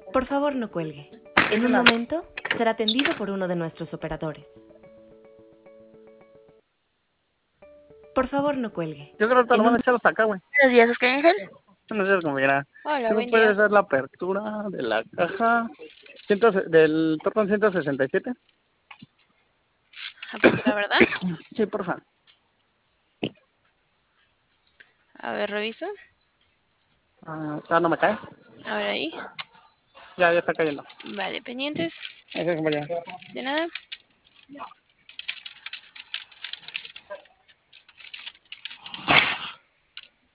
Por favor, no cuelgue. En un momento será atendido por uno de nuestros operadores. Por favor, no cuelgue. Yo creo que lo van a echar hasta acá, güey. Buenos días, Oscar Ángel. Buenos días, compañera. Hola, ¿Sí me buen día. puedes dar la apertura de la caja del Torton 167? Apertura, ¿verdad? Sí, porfa. A ver, reviso. No me cae. A ver ahí. Ya está cayendo. Vale, pendientes. Gracias, compañera. De nada.